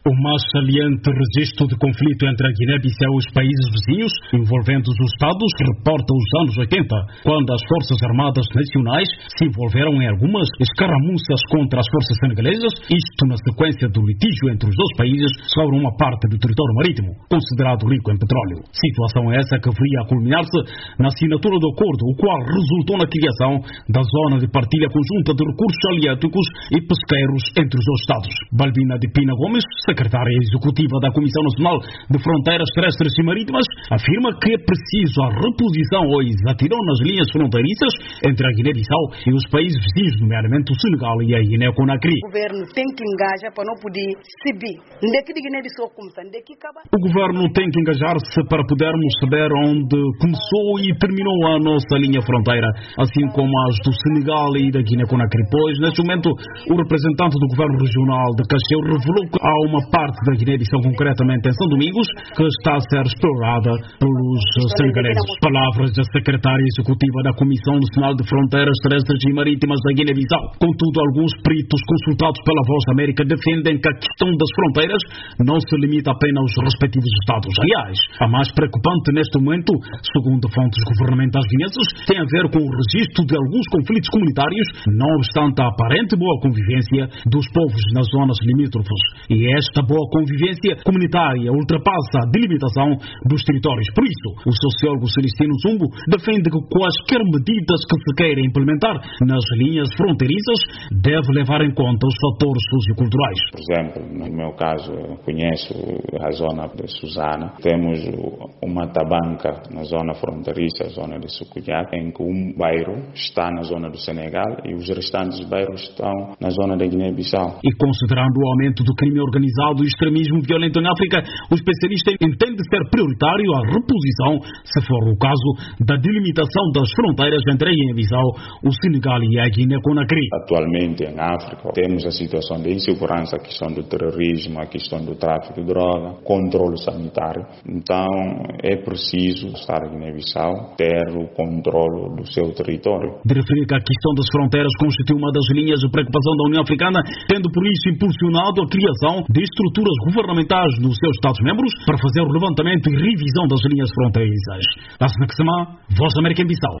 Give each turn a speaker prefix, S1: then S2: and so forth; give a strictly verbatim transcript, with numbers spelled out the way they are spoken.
S1: O mais saliente registro de conflito entre a Guiné-Bissau e os países vizinhos, envolvendo os Estados, reporta os anos oitenta, quando as Forças Armadas Nacionais se envolveram em algumas escaramuças contra as forças senegalesas, isto na sequência do litígio entre os dois países sobre uma parte do território marítimo, considerado rico em petróleo. Situação essa que viria a culminar-se na assinatura do acordo, o qual resultou na criação da Zona de Partilha Conjunta de Recursos Halieuticos e Pesqueiros entre os dois Estados. Balbina de Pina Gomes, secretária executiva da Comissão Nacional de Fronteiras Terrestres e Marítimas, afirma que é preciso a reposição ou exatidão nas linhas fronteiriças entre a Guiné-Bissau e os países vizinhos, nomeadamente o Senegal e a Guiné-Conakry.
S2: O governo tem que engajar para não poder subir.
S1: O governo tem que engajar-se para podermos saber onde começou e terminou a nossa linha fronteira, assim como as do Senegal e da Guiné-Conakry, pois neste momento o representante do governo regional de Cacheu revelou que há uma parte da Guiné-Bissau, concretamente em São Domingos, que está a ser explorada pelos senegaleses. Palavras da secretária executiva da Comissão Nacional de Fronteiras Terrestres e Marítimas da Guiné-Bissau. Contudo, alguns peritos consultados pela Voz da América defendem que a questão das fronteiras não se limita apenas aos respectivos estados. Aliás, a mais preocupante neste momento, segundo fontes governamentais guineenses, tem a ver com o registro de alguns conflitos comunitários, não obstante a aparente boa convivência dos povos nas zonas limítrofes. E esta boa convivência comunitária ultrapassa a delimitação dos territórios. Por isso, o sociólogo Celestino Zumbo defende que quaisquer medidas que se queira implementar nas linhas fronteiriças deve levar em conta os fatores socioculturais.
S3: Por exemplo, no meu caso, eu conheço a zona de Susana. Temos uma tabanca na zona fronteiriça, a zona de Sucunhac, em que um bairro está na zona do Senegal e os restantes bairros estão na zona da Guiné-Bissau.
S1: E considerando o aumento do crime organizado e extremismo violento em África, o especialista entende ser prioritário a reposição, se for o caso, da delimitação das fronteiras entre a Guiné-Bissau, o Senegal e a Guiné-Conakry.
S3: Atualmente em África temos a situação de insegurança, a questão do terrorismo, a questão do tráfico de droga, controle sanitário. Então é preciso estar a Guiné-Bissau ter o controle do seu território.
S1: De referir que a questão das fronteiras constitui uma das linhas de preocupação da União Africana, tendo por isso impulsionado a criação de estruturas governamentais nos seus Estados-membros para fazer o levantamento e revisão das linhas fronteiriças. Voz da América em Bissau.